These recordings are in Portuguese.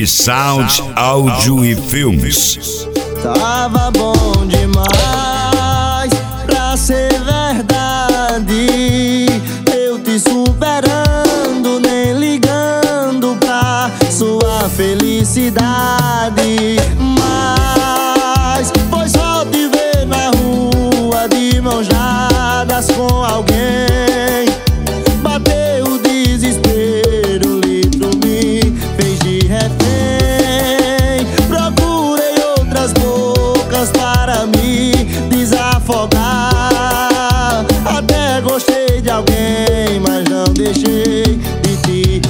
Lip Sound Áudio e Filmes. Tava bom demais pra ser verdade, eu te superando, nem ligando pra sua felicidade. Mas foi só te ver na rua de mãos dadas com alguém, bateu o desespero, o litro me fez de refém. Procurei outras bocas para me desafogar, até gostei de alguém, mas não deixei de te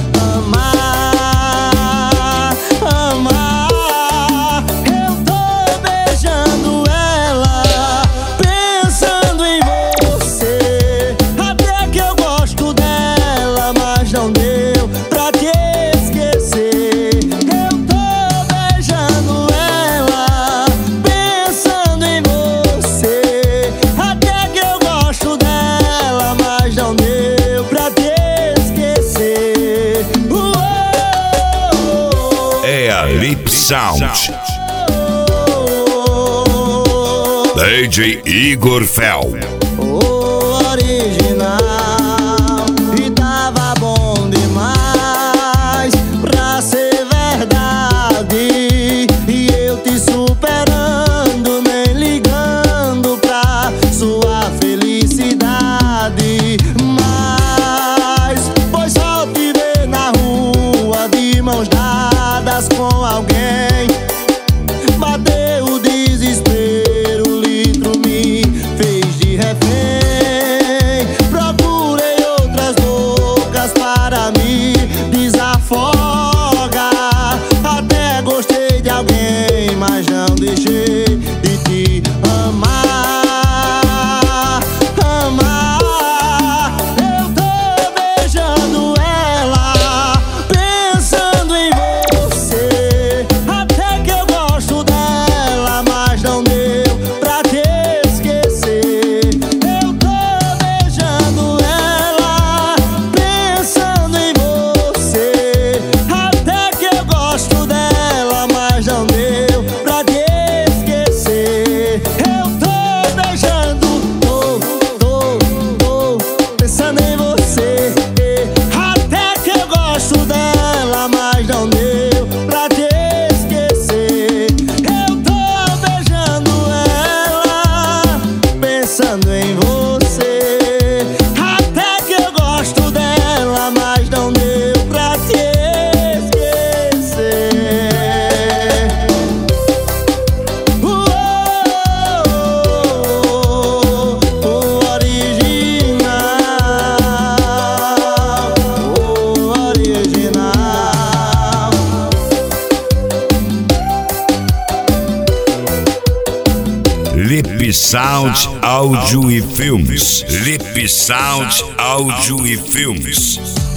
amar, amar. Eu tô beijando ela, pensando em você, até que eu gosto dela, mas não deu pra te esquecer. Eu tô beijando ela, pensando em você, até que eu gosto dela, mas não deu pra te esquecer. É a Lip Sound. DJ Igor Fel. O original, e tava bom demais pra ser verdade, e eu te superando, nem ligando pra sua felicidade. Mas foi só te ver na rua de mãos dadas com alguém, bateu o desespero, o litro me fez de refém. Procurei outras bocas para me desafogar, até gostei de alguém, mas não deixei de te amar, amar. Eu tô beijando ela, pensando em você, até que eu gosto dela, mas não deu pra te esquecer. Eu tô beijando ela, pensando em você, até que eu gosto dela, mas não deu pra te esquecer. Eu tô beijando, tô pensando em você, até que eu gosto dela, mas não deu pra te esquecer. Eu tô beijando ela, pensando em você, até que eu gosto dela, mas não deu pra te esquecer. O original. Lip Sound Áudio e Filmes. Lip Sound Áudio e Filmes.